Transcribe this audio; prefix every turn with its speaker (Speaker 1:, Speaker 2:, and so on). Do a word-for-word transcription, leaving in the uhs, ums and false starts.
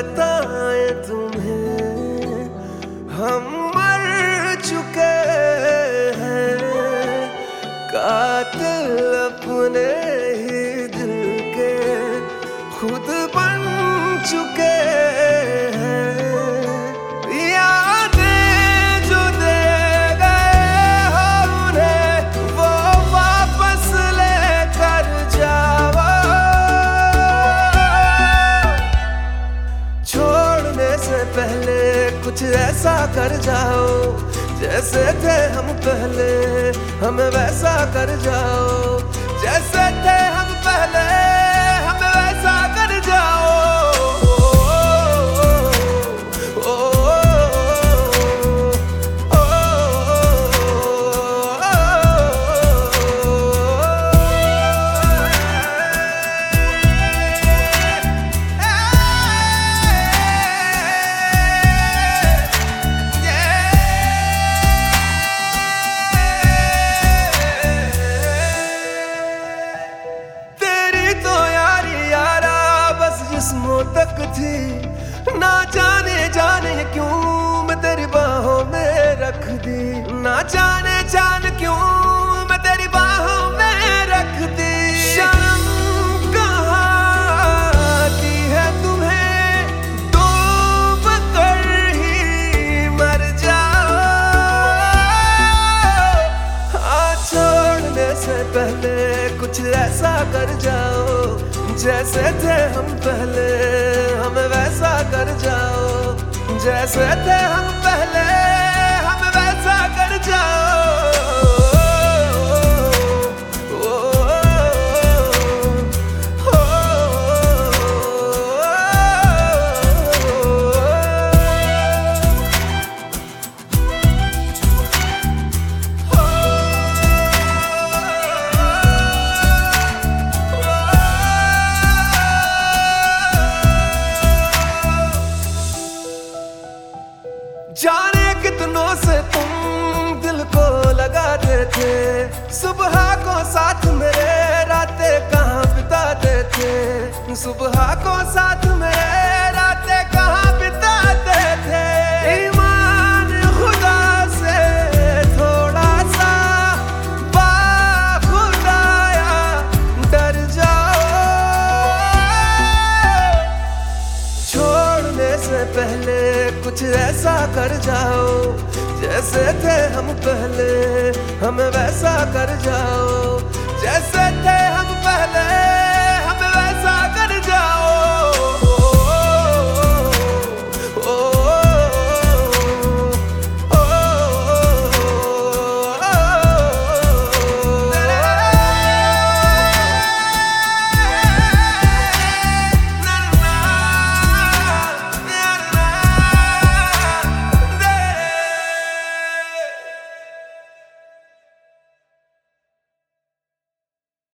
Speaker 1: बताएं तुम्हें, हम मर चुके हैं, कातिल अपने ही दिल के खुद बन चुके हैं। यादें जो दे गए हो उन्हें वो वापस लेकर जाओ, छोड़ने से पहले कुछ ऐसा कर जाओ, जैसे थे हम पहले हमें वैसा कर जाओ, जैसे थे हम पहले हमें वैसा कर जाओ। जिस्मों तक थी ना जाने जाने क्यों मैं तेरी बाहों में रख दी, ना जाने जान क्यों मैं तेरी बाहों में रख दी। शर्म कहाँ आती है तुम्हें, डूब कर ही मर जाओ। हाँ, छोड़ने से पहले कुछ ऐसा कर जाओ, जैसे थे हम पहले हमें वैसा कर जाओ, जैसे थे हम पहले हमें वैसा कर जाओ। जाने कितनों से तुम दिल को लगाते थे, सुबह को साथ मेरे रातें कहाँ बिताते थे, सुबह को साथ मेरे रातें कहाँ बिताते थे। ईमान खुदा से थोड़ा सा बाखुदाया डर जाओ, छोड़ने से पहले कुछ ऐसा कर जाओ, जैसे थे हम पहले हमें वैसा कर जाओ, जैसे थे हम पहले